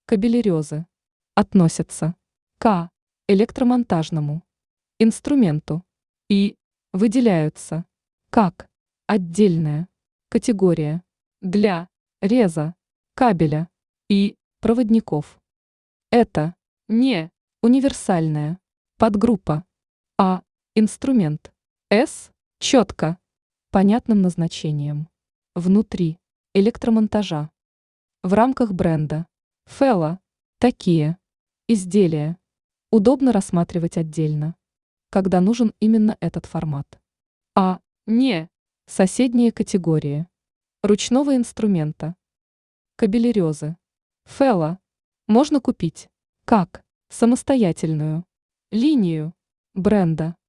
Кабелерезы относятся к электромонтажному инструменту и выделяются как отдельная категория для реза кабеля и проводников. Это не универсальная подгруппа, а инструмент с четко понятным назначением внутри электромонтажа. В рамках бренда Fella такие изделия удобно рассматривать отдельно, когда нужен именно этот формат, а не соседние категории ручного инструмента. Кабелерезы Fella можно купить как самостоятельную линию бренда